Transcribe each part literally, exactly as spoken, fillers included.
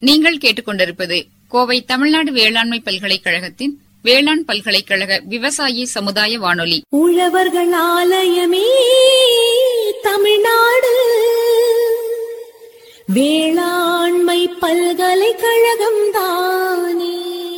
நீங்கள் கேட்டுக்கொண்டிருப்பது கோவை தமிழ்நாடு வேளாண்மை பல்கலைக்கழகத்தின் வேளாண் பல்கலைக்கழக விவசாயி சமுதாய வானொலி. உழவர்கள் ஆலயமே தமிழ்நாடு வேளாண்மை பல்கலைக்கழகம் தானே.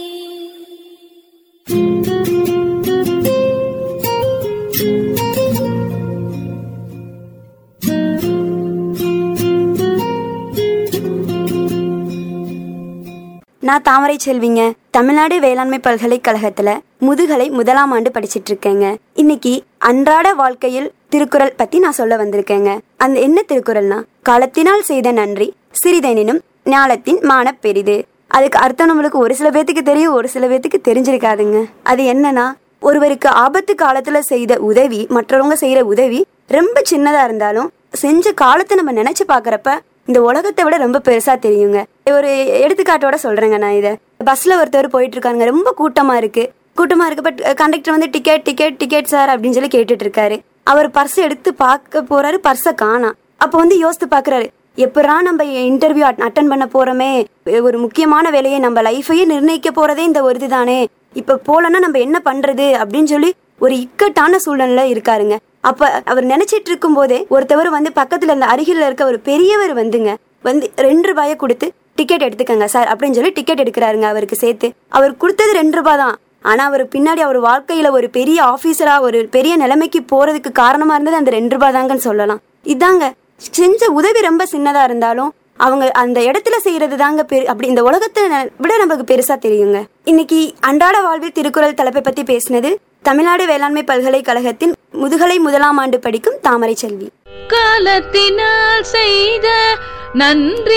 நான் தாமரை செல்விங்க. தமிழ்நாடு வேளாண்மை பல்கலைக்கழகத்துல முதுகலை முதலாம் ஆண்டு படிச்சிட்டு இருக்கேங்க. இன்னைக்கு அன்றாட வாழ்க்கையில் திருக்குறள் பத்தி நான் சொல்ல வந்திருக்கேங்க. அந்த என்ன திருக்குறள்னா, காலத்தினால் செய்த நன்றி சிறிதெனினும் ஞாலத்தின் மான பெரிது. அதுக்கு அர்த்தம் நம்மளுக்கு ஒரு சில பேத்துக்கு தெரியும், ஒரு சில பேத்துக்கு தெரிஞ்சிருக்காதுங்க. அது என்னன்னா, ஒருவருக்கு ஆபத்து காலத்துல செய்த உதவி, மற்றவங்க செய்யற உதவி ரொம்ப சின்னதா இருந்தாலும் செஞ்ச காலத்தை நம்ம நினைச்சு பாக்குறப்ப இந்த உலகத்தை விட ரொம்ப பெருசா தெரியுங்க. ஒரு எடுத்துக்காட்டோட சொல்றேங்க. நான் இதை பஸ்ல ஒருத்தர் போயிட்டு இருக்காங்க. ரொம்ப கூட்டமா இருக்கு கூட்டமா இருக்கு பட் கண்டக்டர் வந்து டிக்கெட் டிக்கெட் டிக்கெட் சார் அப்படின்னு சொல்லி கேட்டுட்டு இருக்காரு. அவர் பர்ஸ் எடுத்து பார்க்க போறாரு, பர்ஸை காணோம். அப்ப வந்து யோசித்து பாக்குறாரு, எப்படா நம்ம இன்டர்வியூ அட்டன் பண்ண போறோமே, ஒரு முக்கியமான வேலையை நம்ம லைஃபையே நிர்ணயிக்க போறதே இந்த ஒரு இதுதானே, இப்ப போலன்னா நம்ம என்ன பண்றது அப்படின்னு சொல்லி ஒரு இக்கட்டான சூழ்நிலை இருக்காருங்க. அப்ப அவர் நினைச்சிட்டு இருக்கும் போதே ஒருத்தவர் வந்து பக்கத்துல இருந்த அருகில இருக்க ஒரு பெரியவர் வந்துங்க வந்து ரெண்டு ரூபாய கொடுத்து டிக்கெட் எடுத்துக்கங்க சார் அப்படின்னு சொல்லி டிக்கெட் எடுக்கிறாருங்க. அவருக்கு சேர்த்து அவர் கொடுத்தது ரெண்டு ரூபாய் தான். ஆனா அவர் பின்னாடி அவர் வாழ்க்கையில ஒரு பெரிய ஆபீசரா ஒரு பெரிய நிலைமைக்கு போறதுக்கு காரணமா இருந்தது அந்த ரெண்டு ரூபாய் தாங்கன்னு சொல்லலாம். இதாங்க செஞ்ச உதவி ரொம்ப சின்னதா இருந்தாலும் அவங்க அந்த இடத்துல செய்யறது தாங்க பெரு அப்படி இந்த உலகத்தை விட நமக்கு பெருசா தெரியுங்க. இன்னைக்கு அன்றாட வாழ்வில் திருக்குறள் தலைப்பை பத்தி பேசினது தமிழ்நாடு வேளாண்மை பல்கலைக்கழகத்தின் முதுகலை முதலாம் ஆண்டு படிக்கும் தாமரை செல்வி. காலத்தினால் செய்த நன்றி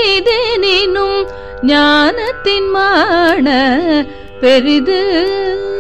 சிறிதெனினும் ஞானத்தின் மான பெரிது.